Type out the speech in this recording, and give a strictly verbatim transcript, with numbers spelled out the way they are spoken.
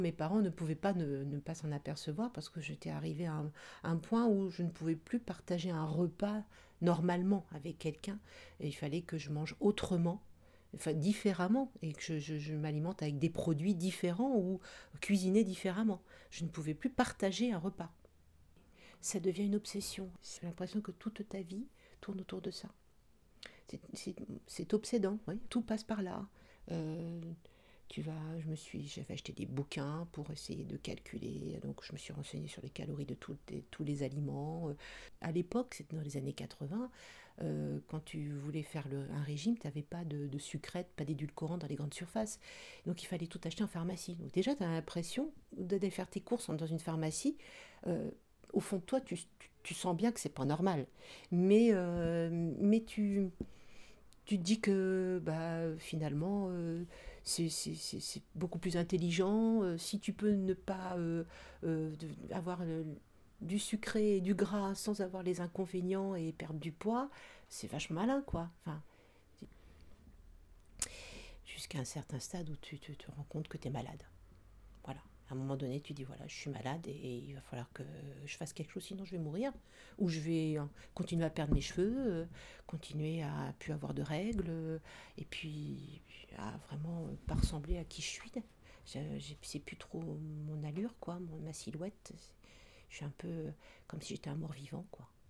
Mes parents ne pouvaient pas ne, ne pas s'en apercevoir parce que j'étais arrivée à un, un point où je ne pouvais plus partager un repas normalement avec quelqu'un. Et il fallait que je mange autrement, enfin différemment, et que je, je- je m'alimente avec des produits différents ou cuisinés différemment. Je ne pouvais plus partager un repas. Ça devient une obsession. J'ai l'impression que toute ta vie tourne autour de ça. C'est c'est- c'est obsédant, oui. Tout passe par là. Euh, tu vas, je me suis, j'avais acheté des bouquins pour essayer de calculer, donc je me suis renseignée sur les calories de tout- des- tous les aliments. Euh, À l'époque, c'était dans les années quatre-vingts, euh, quand tu voulais faire le- un régime, tu n'avais pas de, de sucrètes, pas d'édulcorants dans les grandes surfaces. Donc il fallait tout acheter en pharmacie. Donc déjà, tu as l'impression d'aller faire tes courses dans une pharmacie. euh, Au fond de toi, tu, tu- tu sens bien que c'est pas normal. Mais, euh, mais tu, tu te dis que bah, finalement, euh, c'est c'est- c'est- c'est beaucoup plus intelligent. Euh, si tu peux ne pas euh, euh, de- avoir le- du sucré et du gras sans avoir les inconvénients et perdre du poids, c'est vachement malin, quoi. Enfin, jusqu'à un certain stade où tu te, te rends compte que tu es malade. Voilà. À un moment donné, tu dis voilà, je suis malade et, et il va falloir que je fasse quelque chose, sinon je vais mourir. Ou je vais euh, continuer à perdre mes cheveux, euh, continuer à plus avoir de règles, euh, et puis à vraiment euh, pas ressembler à qui je suis. Je- j'ai- C'est plus trop mon allure, quoi, mon- ma silhouette. Je suis un peu euh, comme si j'étais un mort vivant, quoi.